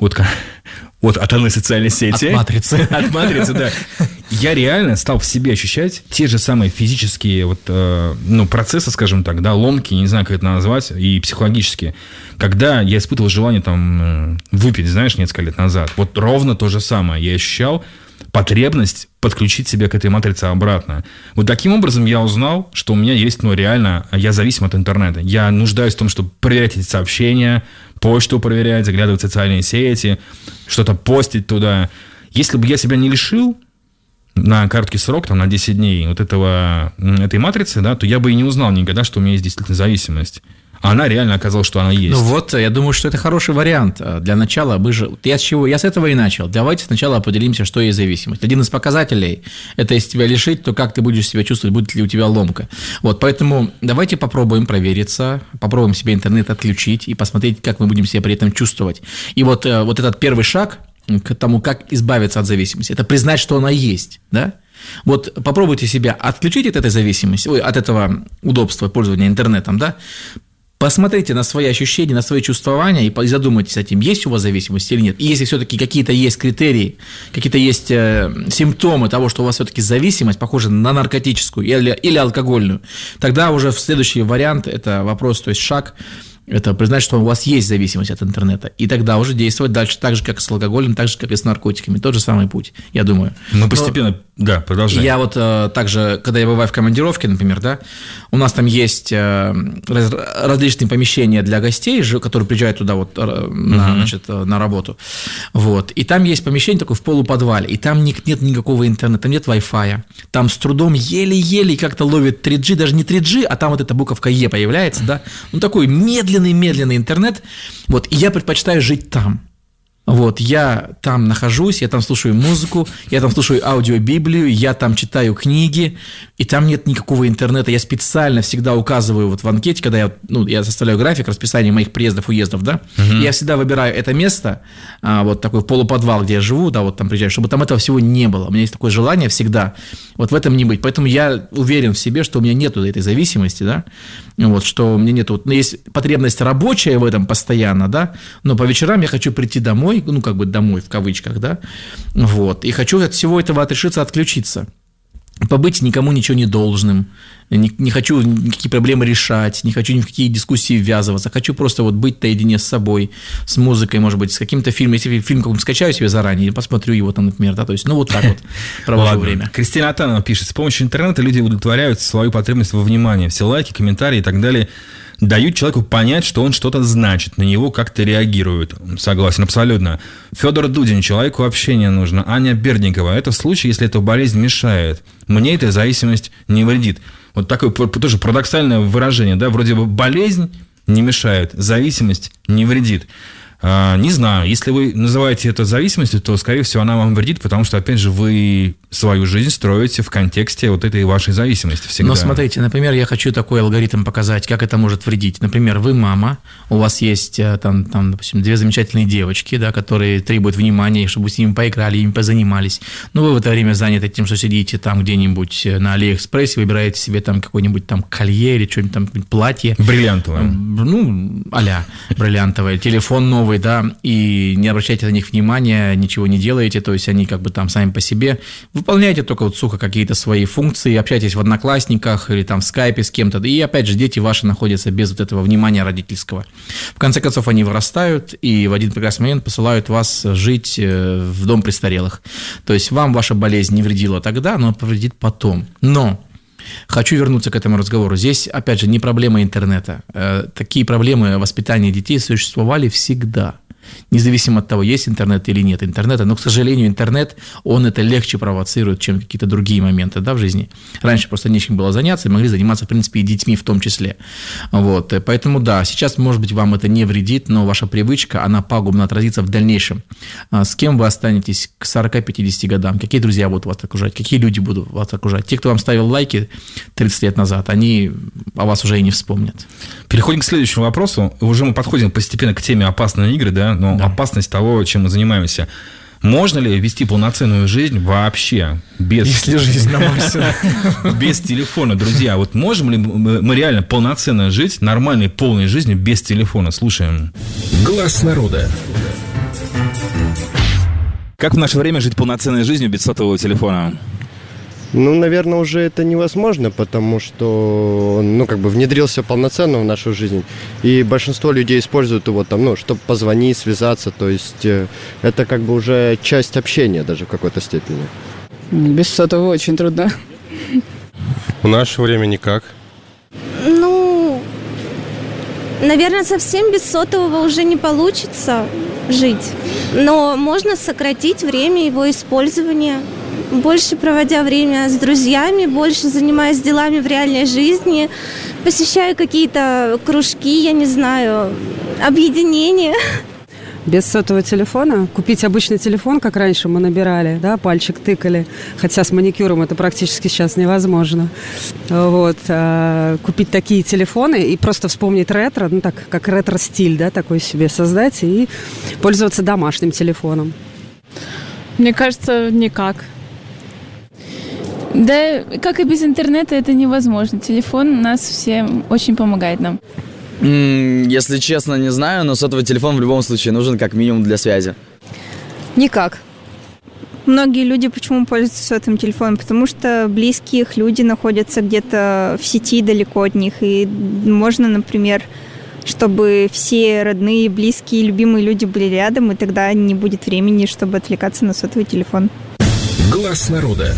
от одной социальной сети. От матрицы. От матрицы, да. Я реально стал в себе ощущать те же самые физические процессы, скажем так, да, ломки, не знаю, как это назвать, и психологические. Когда я испытывал желание там выпить, знаешь, несколько лет назад, вот ровно то же самое. Я ощущал потребность подключить себя к этой матрице обратно. Вот таким образом я узнал, что у меня есть, реально, я зависим от интернета. Я нуждаюсь в том, чтобы проверять эти сообщения, почту проверять, заглядывать в социальные сети, что-то постить туда. Если бы я себя не лишил на короткий срок, там, на 10 дней этой матрицы, да, то я бы и не узнал никогда, что у меня есть действительно зависимость. А она реально оказалась, что она есть. Ну вот, я думаю, что это хороший вариант. Для начала я с этого и начал. Давайте сначала определимся, что есть зависимость. Один из показателей – это если тебя лишить, то как ты будешь себя чувствовать, будет ли у тебя ломка. Вот, поэтому давайте попробуем провериться, попробуем себе интернет отключить и посмотреть, как мы будем себя при этом чувствовать. И вот этот первый шаг к тому, как избавиться от зависимости, это признать, что она есть, да? Вот попробуйте себя отключить от этой зависимости, от этого удобства пользования интернетом, да? Посмотрите на свои ощущения, на свои чувствования и задумайтесь о том, есть у вас зависимость или нет. И если все-таки какие-то есть критерии, какие-то есть симптомы того, что у вас все-таки зависимость, похожа на наркотическую или алкогольную, тогда уже в следующий вариант, это вопрос, то есть шаг, это признать, что у вас есть зависимость от интернета. И тогда уже действовать дальше так же, как и с алкоголем, так же, как и с наркотиками. Тот же самый путь, я думаю. Мы постепенно, продолжаем. Я вот также, когда я бываю в командировке, например, да, у нас там есть различные помещения для гостей, которые приезжают туда на работу. Вот. И там есть помещение такое в полуподвале, и там нет никакого интернета, там нет Wi-Fi. Там с трудом еле-еле как-то ловит 3G, даже не 3G, а там вот эта буковка Е появляется, да. Такой медленный интернет, вот, и я предпочитаю жить там. Вот, я там нахожусь, я там слушаю музыку, я там слушаю аудиобиблию, я там читаю книги, и там нет никакого интернета. Я специально всегда указываю в анкете, когда я составляю график расписания моих приездов, уездов, да, я всегда выбираю это место, вот такой полуподвал, где я живу, да, вот там приезжаю, чтобы там этого всего не было. У меня есть такое желание всегда вот в этом не быть. Поэтому я уверен в себе, что у меня нету этой зависимости, да, вот, что у меня нету, есть потребность рабочая в этом постоянно, да, но по вечерам я хочу прийти домой, домой в кавычках, да, вот, и хочу от всего этого отрешиться, отключиться, побыть никому ничего не должным, не хочу никакие проблемы решать, не хочу ни в какие дискуссии ввязываться, хочу просто быть наедине с собой, с музыкой, может быть, с каким-то фильмом, если фильм какой-нибудь скачаю себе заранее и посмотрю его там, например, да, то есть, вот так вот провожу время. Кристина Атанова пишет, с помощью интернета люди удовлетворяют свою потребность во внимании, все лайки, комментарии и так далее дают человеку понять, что он что-то значит, на него как-то реагирует. Согласен, абсолютно. Федор Дудин, человеку общение нужно. Аня Бердникова, это в случае, если эта болезнь мешает. Мне эта зависимость не вредит. Вот такое тоже парадоксальное выражение, да, вроде бы болезнь не мешает, зависимость не вредит. Не знаю, если вы называете это зависимостью, то, скорее всего, она вам вредит, потому что, опять же, вы свою жизнь строите в контексте вот этой вашей зависимости всегда. Но смотрите, например, я хочу такой алгоритм показать, как это может вредить. Например, вы мама, у вас есть там, допустим, 2 замечательные девочки, да, которые требуют внимания, чтобы с ними поиграли, ими позанимались. Но вы в это время заняты тем, что сидите там где-нибудь на Алиэкспрессе, выбираете себе там какое-нибудь там колье или что-нибудь там, платье. Бриллиантовое. Ну, а-ля бриллиантовое. Телефон новый, да, и не обращайте на них внимания, ничего не делаете, то есть они как бы там сами по себе. Выполняйте только вот сухо какие-то свои функции, общайтесь в Одноклассниках или там в Скайпе с кем-то. И опять же, дети ваши находятся без вот этого внимания родительского. В конце концов, они вырастают и в один прекрасный момент посылают вас жить в дом престарелых. То есть вам ваша болезнь не вредила тогда, но повредит потом. Но хочу вернуться к этому разговору. Здесь, опять же, не проблема интернета. Такие проблемы воспитания детей существовали всегда. Независимо от того, есть интернет или нет интернета. Но, к сожалению, интернет, он это легче провоцирует, чем какие-то другие моменты, да, в жизни. Раньше просто нечем было заняться, и могли заниматься, в принципе, и детьми в том числе. Вот. Поэтому, да, сейчас, может быть, вам это не вредит, но ваша привычка, она пагубно отразится в дальнейшем. С кем вы останетесь к 40-50 годам? Какие друзья будут вас окружать? Какие люди будут вас окружать? Те, кто вам ставил лайки 30 лет назад, они о вас уже и не вспомнят. Переходим к следующему вопросу. Уже мы подходим постепенно к теме опасные игры, да, но да. Опасность того, чем мы занимаемся. Можно ли вести полноценную жизнь вообще без... Если жизнь на Марсе. Без телефона, друзья. Вот можем ли мы реально полноценно жить нормальной, полной жизнью без телефона? Слушаем. Глаз народа. Как в наше время жить полноценной жизнью без сотового телефона? Ну, наверное, уже это невозможно, потому что он, внедрился полноценно в нашу жизнь. И большинство людей используют его там, чтобы позвонить, связаться. То есть это уже часть общения даже в какой-то степени. Без сотового очень трудно. В наше время никак. Ну, наверное, совсем без сотового уже не получится жить. Но можно сократить время его использования. Больше проводя время с друзьями, больше занимаясь делами в реальной жизни, посещая какие-то кружки, я не знаю, объединения. Без сотового телефона купить обычный телефон, как раньше мы набирали, да, пальчик тыкали, хотя с маникюром это практически сейчас невозможно. Вот. Купить такие телефоны и просто вспомнить ретро, так как ретро-стиль, да, такой себе создать и пользоваться домашним телефоном. Мне кажется, никак. Да, как и без интернета, это невозможно. Телефон нас всем очень помогает нам. Если честно, не знаю, но сотовый телефон в любом случае нужен как минимум для связи. Никак. Многие люди почему пользуются сотовым телефоном? Потому что близкие их люди находятся где-то в сети далеко от них. И можно, например, чтобы все родные, близкие, любимые люди были рядом, и тогда не будет времени, чтобы отвлекаться на сотовый телефон. Глаз народа.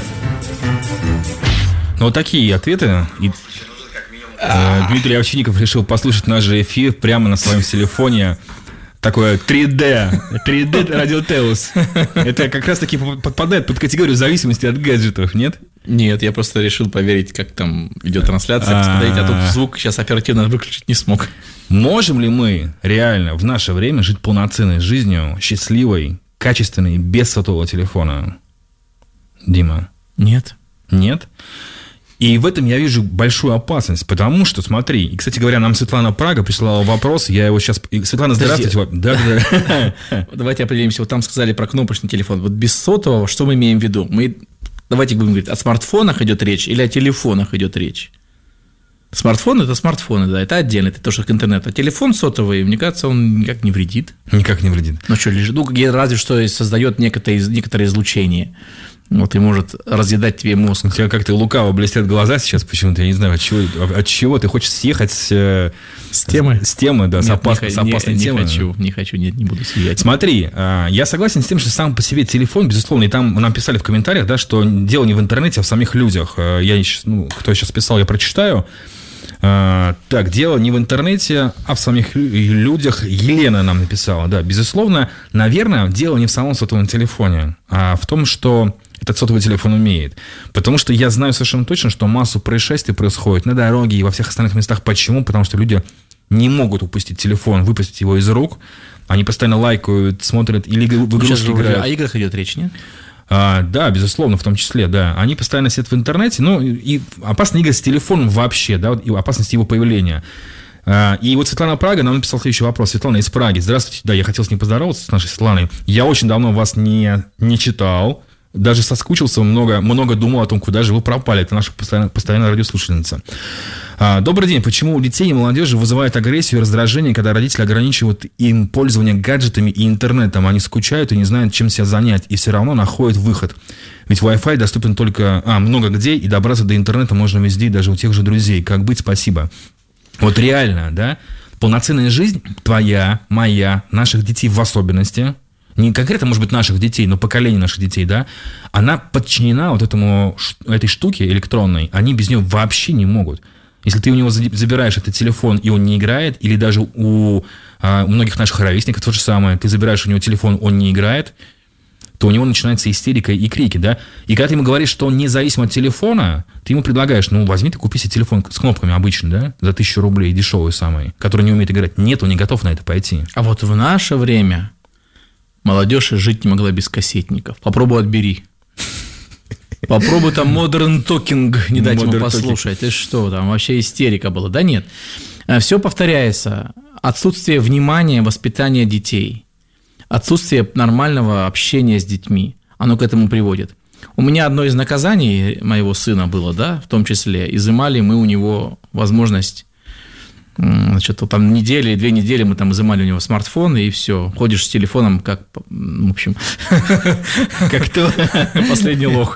Ну, вот такие ответы. И Дмитрий Овчинников решил послушать наш же эфир прямо на своем телефоне. Такое 3D Радио Теос. Это как раз-таки подпадает под категорию зависимости от гаджетов, нет? Нет, я просто решил проверить, как там идет трансляция, посмотреть, а тут звук сейчас оперативно выключить не смог. Можем ли мы реально в наше время жить полноценной жизнью, счастливой, качественной, без сотового телефона? Дима? Нет. Нет? И в этом я вижу большую опасность, потому что, смотри, и, кстати говоря, нам Светлана Прага прислала вопрос, я его сейчас... Светлана, здравствуйте. Да. Давайте определимся, вот там сказали про кнопочный телефон. Вот без сотового, что мы имеем в виду? Давайте будем говорить, о смартфонах идет речь или о телефонах идет речь? Смартфон – это смартфоны, да, это отдельно, это то, что к интернету. А телефон сотовый, мне кажется, он никак не вредит. Никак не вредит. Ну что, разве что создает некоторое излучение. Вот и может разъедать тебе мозг. У тебя как-то лукаво блестят глаза сейчас почему-то. Я не знаю, от чего ты хочешь съехать с темы? С темы, да, с опасной темы. Не хочу, не буду съехать. Смотри, я согласен с тем, что сам по себе телефон, безусловно, и там нам писали в комментариях, да, что дело не в интернете, а в самих людях. Кто сейчас писал, я прочитаю. Так, дело не в интернете, а в самих людях. Елена нам написала, да, безусловно, наверное, дело не в самом сотовом телефоне, а в том, что этот сотовый телефон умеет. Потому что я знаю совершенно точно, что массу происшествий происходит на дороге и во всех остальных местах. Почему? Потому что люди не могут упустить телефон, выпустить его из рук. Они постоянно лайкают, смотрят или в игрушки играют. О играх идет речь, нет? Да, безусловно, в том числе, да. Они постоянно сидят в интернете, ну, и опасно играть с телефоном вообще, да, и опасность его появления. И вот Светлана Прага нам написала следующий вопрос. Светлана из Праги. Здравствуйте, да, я хотел с ней поздороваться, с нашей Светланой. Я очень давно вас не читал, даже соскучился, много думал о том, куда же вы пропали. Это наша постоянная радиослушательница. Добрый день. Почему у детей и молодежи вызывает агрессию и раздражение, когда родители ограничивают им пользование гаджетами и интернетом? Они скучают и не знают, чем себя занять, и все равно находят выход. Ведь Wi-Fi доступен только много где, и добраться до интернета можно везде, даже у тех же друзей. Как быть? Спасибо. Вот реально, да, полноценная жизнь твоя, моя, наших детей в особенности, не конкретно, может быть, наших детей, но поколение наших детей, да, она подчинена вот этой штуке электронной, они без нее вообще не могут. Если ты у него забираешь этот телефон, и он не играет, или даже у многих наших ровесников то же самое, ты забираешь у него телефон, он не играет, то у него начинается истерика и крики, да. И когда ты ему говоришь, что он независим от телефона, ты ему предлагаешь, возьми ты купи себе телефон с кнопками обычный, да, за 1000 рублей, дешевый самый, который не умеет играть. Нет, он не готов на это пойти. А вот в наше время молодежь жить не могла без кассетников. Попробуй отбери. Попробуй там Modern Talking не дать ему послушать. Ты что, там вообще истерика была. Да нет. Все повторяется. Отсутствие внимания, воспитания детей. Отсутствие нормального общения с детьми, оно к этому приводит. У меня одно из наказаний моего сына было, да, в том числе, изымали мы у него возможность, значит, там 2 недели мы там изымали у него смартфон, и все, ходишь с телефоном, как, в общем, как кто? Последний лох.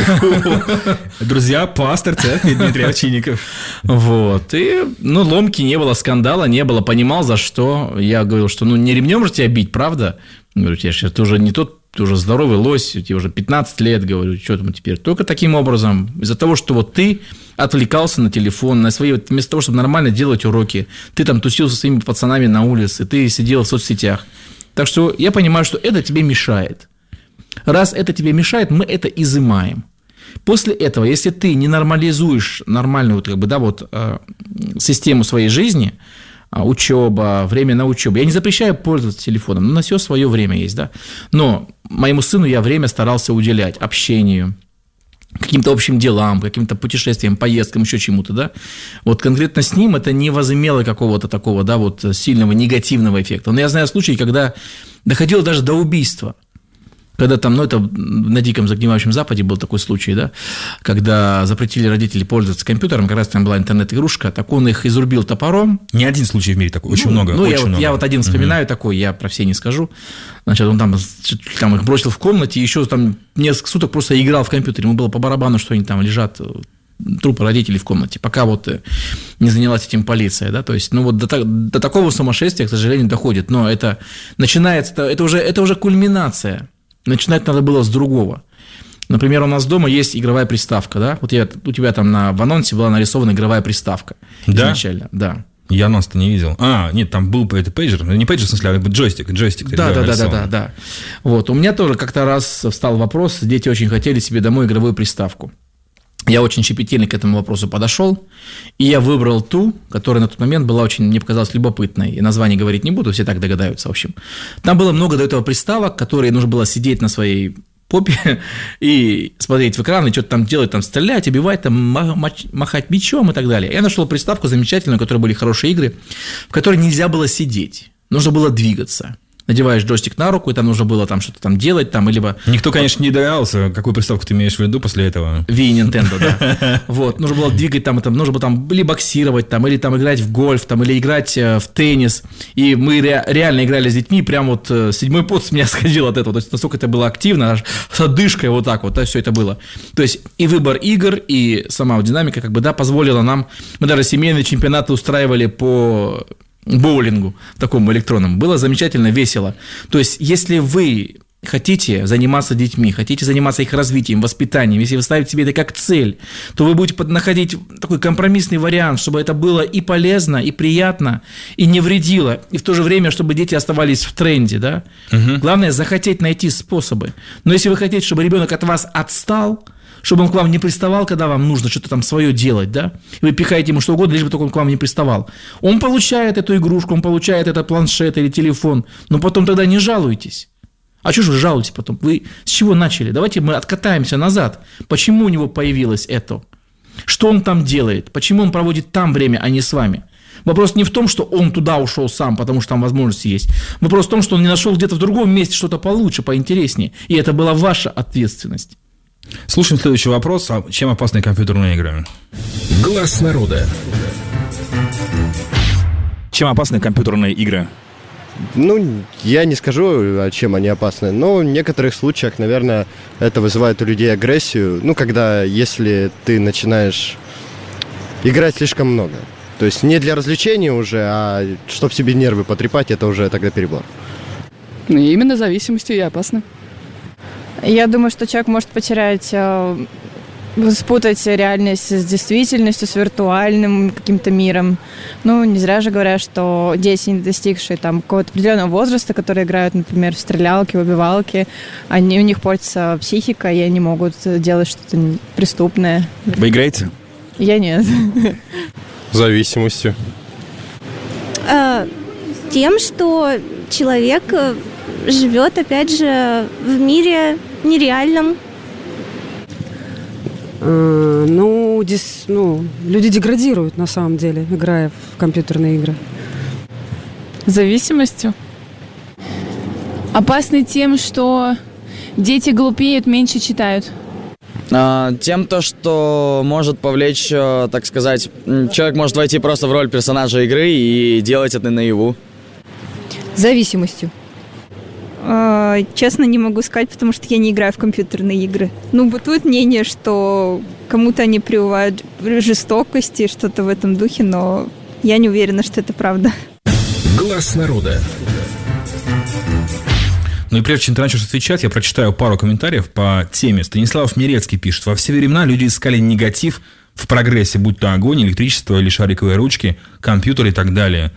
Друзья, пастор церкви Дмитрий Овчинников. Вот, и, ломки не было, скандала не было, понимал, за что. Я говорил, что, не ремнем же тебя бить, правда? Говорю, ты уже не тот, ты уже здоровый лось, тебе уже 15 лет, говорю, что там теперь? Только таким образом, из-за того, что вот ты отвлекался на телефон, на свои, вместо того, чтобы нормально делать уроки, ты там тусил со своими пацанами на улице, ты сидел в соцсетях. Так что я понимаю, что это тебе мешает. Раз это тебе мешает, мы это изымаем. После этого, если ты не нормализуешь нормальную систему своей жизни, учеба, время на учебу. Я не запрещаю пользоваться телефоном, на все свое время есть, да. Но моему сыну я время старался уделять общению, каким-то общим делам, каким-то путешествиям, поездкам, еще чему-то, да. Вот конкретно с ним это не возымело какого-то такого, да, вот сильного негативного эффекта. Но я знаю случаи, когда доходило даже до убийства. Когда там, это на Диком загнивающем Западе был такой случай, да, когда запретили родители пользоваться компьютером, как раз там была интернет-игрушка, так он их изрубил топором. Не один случай в мире такой, очень много. Я вот один вспоминаю такой, я про все не скажу. Значит, он там их бросил в комнате, и еще там несколько суток просто играл в компьютере. Ему было по барабану, что они там лежат, трупы родителей в комнате, пока вот не занялась этим полиция, да, то есть, до такого сумасшествия, к сожалению, доходит, но это начинается, это уже кульминация. Начинать надо было с другого. Например, у нас дома есть игровая приставка, да? Вот у тебя там в анонсе была нарисована игровая приставка. Да? Изначально, да. Я анонс-то не видел. Нет, там был это пейджер. Не пейджер, в смысле, а джойстик. Да. Вот, у меня тоже как-то раз встал вопрос, дети очень хотели себе домой игровую приставку. Я очень щепетильно к этому вопросу подошел, и я выбрал ту, которая на тот момент была очень, мне показалась, любопытной. И название говорить не буду, все так догадаются, в общем. Там было много до этого приставок, которые нужно было сидеть на своей попе и смотреть в экран, и что-то там делать, там стрелять, убивать, там махать мечом и так далее. Я нашел приставку замечательную, в которой были хорошие игры, в которой нельзя было сидеть, нужно было двигаться. Надеваешь джойстик на руку, и там нужно было там что-то там делать, там, либо... Никто, конечно, не догадался, какую приставку ты имеешь в виду после этого. Wii Nintendo, да. Вот, нужно было двигать там, нужно было там или боксировать, там, или там играть в гольф, там, или играть в теннис. И мы реально играли с детьми, прям вот седьмой пот с меня сходил от этого. То есть, настолько это было активно, аж с одышкой вот так вот, да, все это было. То есть, и выбор игр, и сама динамика, позволила нам... Мы даже семейные чемпионаты устраивали по... боулингу, такому электронному. Было замечательно весело. То есть, если вы хотите заниматься детьми, хотите заниматься их развитием, воспитанием, если вы ставите себе это как цель, то вы будете находить такой компромиссный вариант, чтобы это было и полезно, и приятно, и не вредило, и в то же время, чтобы дети оставались в тренде, да? Главное, захотеть найти способы. Но если вы хотите, чтобы ребенок от вас отстал, Чтобы он к вам не приставал, когда вам нужно что-то там свое делать, да? И вы пихаете ему что угодно, лишь бы только он к вам не приставал. Он получает эту игрушку, он получает этот планшет или телефон, но потом тогда не жалуйтесь. А что же вы жалуетесь потом? Вы с чего начали? Давайте мы откатаемся назад. Почему у него появилось это? Что он там делает? Почему он проводит там время, а не с вами? Вопрос не в том, что он туда ушел сам, потому что там возможности есть. Вопрос в том, что он не нашел где-то в другом месте что-то получше, поинтереснее. И это была ваша ответственность. Слушаем следующий вопрос. Чем опасны компьютерные игры? Глаз народа. Чем опасны компьютерные игры? Ну, я не скажу, чем они опасны, но в некоторых случаях, наверное, это вызывает у людей агрессию. Ну, если ты начинаешь играть слишком много. То есть не для развлечения уже, а чтобы себе нервы потрепать, это уже тогда перебор. Ну, именно зависимостью и опасно. Я думаю, что человек может потерять, спутать реальность с действительностью, с виртуальным каким-то миром. Ну, не зря же говорят, что дети, не достигшие там какого-то определенного возраста, которые играют, например, в стрелялки, в убивалки, у них портится психика, и они могут делать что-то преступное. Вы играете? Я нет. Зависимостью. Тем, что человек живет, опять же, в мире нереальном. Люди деградируют, на самом деле, играя в компьютерные игры. Зависимостью? Опасны тем, что дети глупеют, меньше читают. Тем, что может повлечь, так сказать, человек может войти просто в роль персонажа игры и делать это наяву. Зависимостью. Честно, не могу сказать, потому что я не играю в компьютерные игры. Бытует мнение, что кому-то они прививают жестокости, что-то в этом духе, но я не уверена, что это правда. Глаз народа. Ну и прежде чем ты начнешь отвечать, я прочитаю пару комментариев по теме. Станислав Мирецкий пишет. Во все времена люди искали негатив в прогрессе, будь то огонь, электричество или шариковые ручки, компьютер и так далее.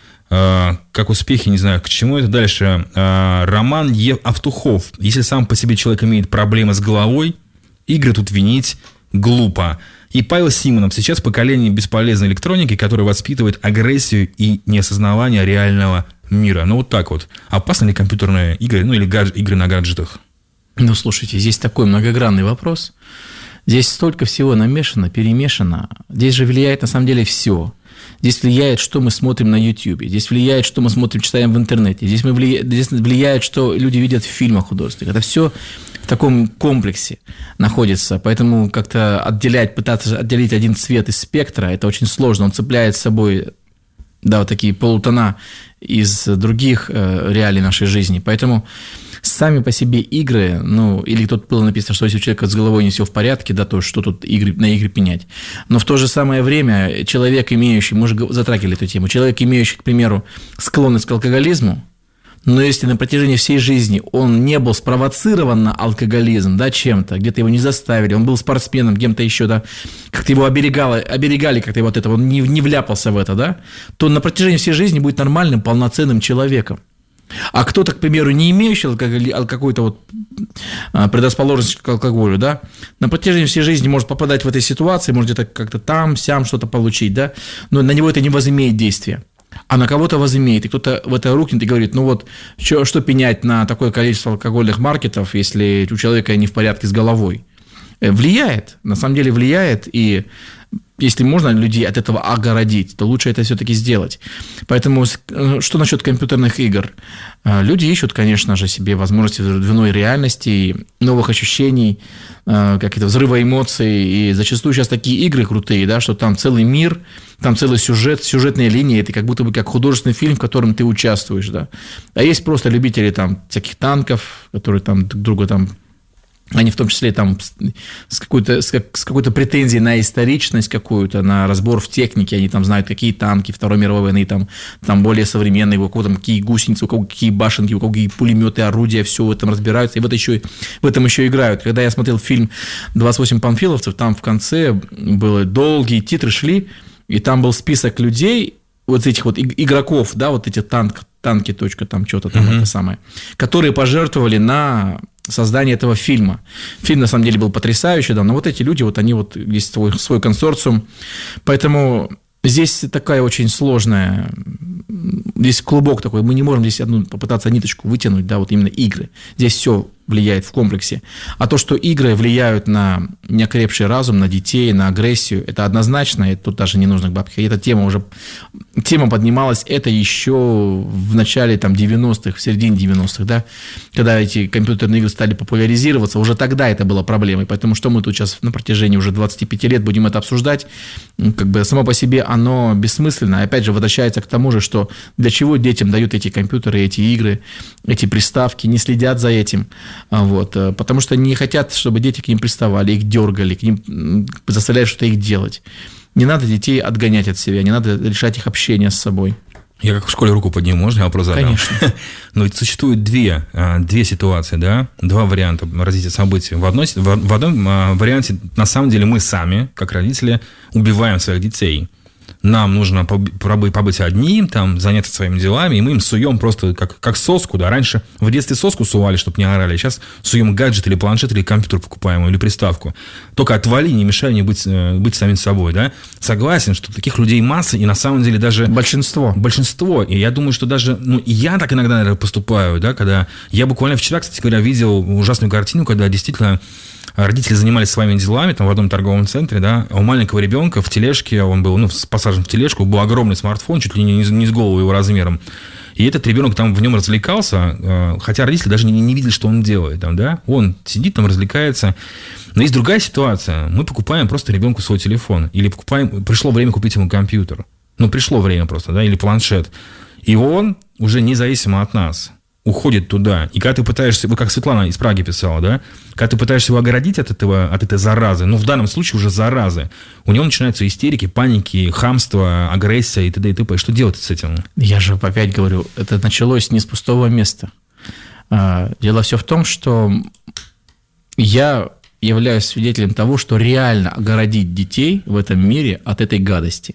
Как успехи, не знаю, к чему это дальше. Роман Автухов. Если сам по себе человек имеет проблемы с головой, игры тут винить глупо. И Павел Симонов. Сейчас поколение бесполезной электроники, которое воспитывает агрессию и неосознавание реального мира. Ну, вот так вот. Опасны ли компьютерные игры, или игры на гаджетах? Ну, слушайте, здесь такой многогранный вопрос. Здесь столько всего намешано, перемешано. Здесь же влияет, на самом деле, все. Здесь влияет, что мы смотрим на YouTube. Здесь влияет, что мы смотрим, читаем в интернете. Здесь влияет, что люди видят в фильмах художественных. Это все в таком комплексе находится. Поэтому как-то пытаться отделить один цвет из спектра, это очень сложно. Он цепляет с собой, вот такие полутона из других реалий нашей жизни. Поэтому сами по себе игры, или тут было написано, что если у человека с головой не все в порядке, то что тут на игры пенять. Но в то же самое время человек, имеющий, мы уже затрагивали эту тему, человек, имеющий, к примеру, склонность к алкоголизму, но если на протяжении всей жизни он не был спровоцирован на алкоголизм, чем-то, где-то его не заставили, он был спортсменом, кем-то еще, как-то его оберегали как-то вот этого, он не вляпался в это, то на протяжении всей жизни будет нормальным, полноценным человеком. А кто-то, к примеру, не имеющий какой-то предрасположенности к алкоголю, на протяжении всей жизни может попадать в этой ситуации, может где-то как-то там, сям что-то получить, но на него это не возымеет действия. А на кого-то возымеет, и кто-то в это рухнет и говорит, что пенять на такое количество алкогольных маркетов, если у человека не в порядке с головой. Влияет, на самом деле влияет, и если можно людей от этого огородить, то лучше это все-таки сделать. Поэтому что насчет компьютерных игр? Люди ищут, конечно же, себе возможности в иной реальности, новых ощущений, какие-то взрыва эмоций. И зачастую сейчас такие игры крутые, что там целый мир, там целый сюжет, сюжетная линия, это как будто бы как художественный фильм, в котором ты участвуешь. А есть просто любители всяких танков, которые друг друга они в том числе с какой-то претензией на историчность какую-то, на разбор в технике, они знают, какие танки Второй мировой войны, там более современные, у кого какие гусеницы, у кого какие башенки, у кого какие пулеметы, орудия, все в этом разбираются, и в этом еще играют. Когда я смотрел фильм «28 панфиловцев», там в конце были долгие титры шли, и там был список людей, этих игроков, эти танки, что-то это самое, которые пожертвовали на создания этого фильма. Фильм, на самом деле, был потрясающий, да, но вот эти люди, вот они вот есть свой консорциум, поэтому здесь такая очень сложная, здесь клубок такой, мы не можем здесь одну попытаться ниточку вытянуть, да, вот именно игры. Здесь все влияет в комплексе. А то, что игры влияют на неокрепший разум, на детей, на агрессию, это однозначно, и тут даже не нужно к бабке. Эта тема поднималась, это еще в начале там, 90-х, в середине 90-х, да, когда эти компьютерные игры стали популяризироваться, уже тогда это было проблемой. Поэтому что мы тут сейчас на протяжении уже 25 лет будем это обсуждать, как бы само по себе оно бессмысленно. Опять же, возвращается к тому же, что для чего детям дают эти компьютеры, эти игры, эти приставки, не следят за этим. Вот, потому что не хотят, чтобы дети к ним приставали, их дергали, к ним заставляют что-то их делать. Не надо детей отгонять от себя, не надо лишать их общения с собой. Я как в школе руку подниму, можно я вопрос задам? Конечно. Но ведь существует две ситуации, да, два варианта развития событий. В одном варианте, на самом деле, мы сами, как родители, убиваем своих детей. Нам нужно побыть одним, там, заняться своими делами, и мы им суем просто как соску, да, раньше в детстве соску сували, чтобы не орали, сейчас суем гаджет или планшет, или компьютер покупаем, или приставку. Только отвали, не мешай мне быть самим собой, да. Согласен, что таких людей масса, и на самом деле даже... Большинство. И я думаю, что даже, и я так иногда, наверное, поступаю, да, когда... Я буквально вчера, кстати говоря, видел ужасную картину, когда действительно... Родители занимались своими делами там, в одном торговом центре, да, а у маленького ребенка в тележке, он был посажен в тележку, был огромный смартфон, чуть ли не с голову его размером. И этот ребенок там в нем развлекался, хотя родители даже не видели, что он делает. Там, да? Он сидит там, развлекается. Но есть другая ситуация. Мы покупаем просто ребенку свой телефон. Или пришло время купить ему компьютер. Пришло время просто, да, или планшет. И он уже независимо от нас уходит туда. И когда ты пытаешься, как Светлана из Праги писала, да, когда ты пытаешься его оградить от этой заразы, в данном случае уже заразы, у него начинаются истерики, паники, хамство, агрессия и т.д. и т.п. Что делать с этим? Я же опять говорю, это началось не с пустого места. Дело все в том, что я являюсь свидетелем того, что реально огородить детей в этом мире от этой гадости,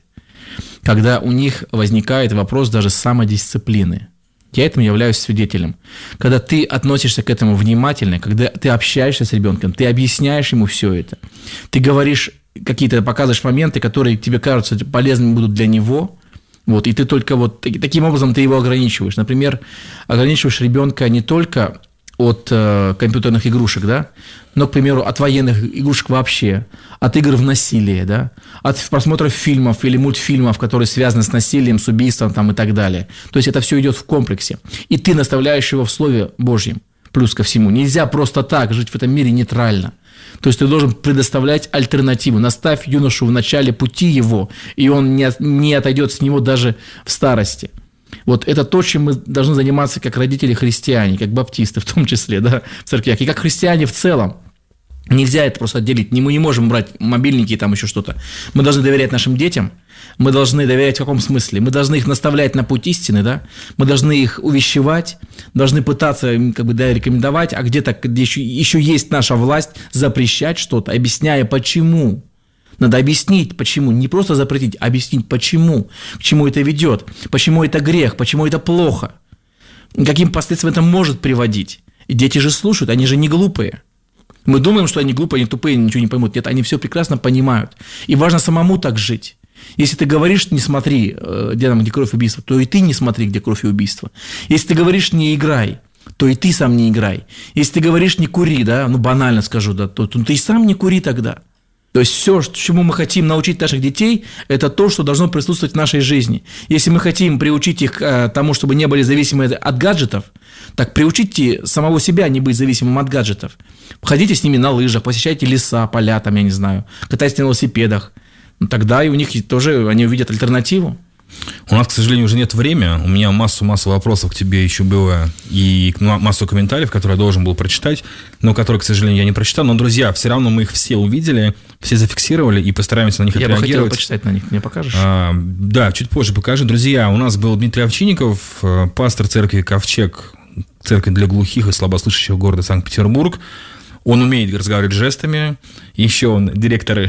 когда у них возникает вопрос даже самодисциплины. Я этому являюсь свидетелем. Когда ты относишься к этому внимательно, когда ты общаешься с ребенком, ты объясняешь ему все это, ты говоришь показываешь моменты, которые тебе кажутся полезными будут для него, и ты только таким образом ты его ограничиваешь. Например, ограничиваешь ребенка не только от компьютерных игрушек, да, но, к примеру, от военных игрушек вообще, от игр в насилие, да, от просмотра фильмов или мультфильмов, которые связаны с насилием, с убийством там, и так далее. То есть это все идет в комплексе. И ты наставляешь его в Слове Божьем. Плюс ко всему, нельзя просто так жить в этом мире нейтрально. То есть ты должен предоставлять альтернативу. Наставь юношу в начале пути его, и он не отойдет с него даже в старости. Это то, чем мы должны заниматься как родители-христиане, как баптисты в том числе, да, в церквях, и как христиане в целом. Нельзя это просто отделить. Мы не можем брать мобильники и там еще что-то. Мы должны доверять нашим детям. Мы должны доверять в каком смысле? Мы должны их наставлять на путь истины, да? Мы должны их увещевать, должны пытаться рекомендовать, а где-то еще есть наша власть запрещать что-то, объясняя почему. Надо объяснить, почему. Не просто запретить, а объяснить, почему. К чему это ведет, почему это грех, почему это плохо. Каким последствиям это может приводить. И дети же слушают, они же не глупые. Мы думаем, что они глупые, они тупые, ничего не поймут. Нет, они все прекрасно понимают. И важно самому так жить. Если ты говоришь, не смотри, где кровь и убийство, то и ты не смотри, где кровь и убийство. Если ты говоришь, не играй, то и ты сам не играй. Если ты говоришь, не кури, да, банально скажу, да, то ты и сам не кури тогда. То есть все, чему мы хотим научить наших детей, это то, что должно присутствовать в нашей жизни. Если мы хотим приучить их к тому, чтобы не были зависимы от гаджетов, так приучите самого себя не быть зависимым от гаджетов. Ходите с ними на лыжах, посещайте леса, поля, там, я не знаю, катайтесь на велосипедах. Тогда и у них тоже они увидят альтернативу. У нас, к сожалению, уже нет времени. У меня массу вопросов к тебе еще было и массу комментариев, которые я должен был прочитать, но которые, к сожалению, я не прочитал. Но, друзья, все равно мы их все увидели, все зафиксировали и постараемся на них отреагировать. Я бы хотел почитать на них. Мне покажешь? Да, чуть позже покажу. Друзья, у нас был Дмитрий Овчинников, пастор церкви «Ковчег», церковь для глухих и слабослышащих города Санкт-Петербург. Он умеет разговаривать жестами. Еще он директор...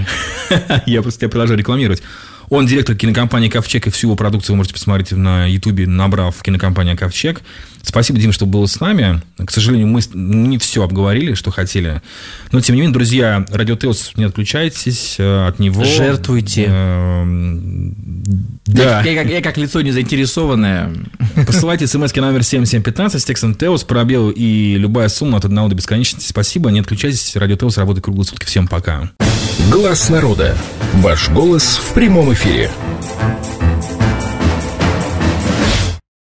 Я просто тебя продолжаю рекламировать. Он директор кинокомпании «Ковчег», и всю его продукцию вы можете посмотреть на Ютубе, набрав кинокомпания «Ковчег». Спасибо, Дим, что был с нами. К сожалению, мы не все обговорили, что хотели. Но, тем не менее, друзья, Радио Теос, не отключайтесь от него. Жертвуйте. Да. Я как лицо незаинтересованное. Посылайте смс-ки на номер 7715 с текстом Теос, пробел и любая сумма от 1 до бесконечности. Спасибо, не отключайтесь. Радио Теос работает круглые сутки. Всем пока. Глаз народа. Ваш голос в прямом эфире.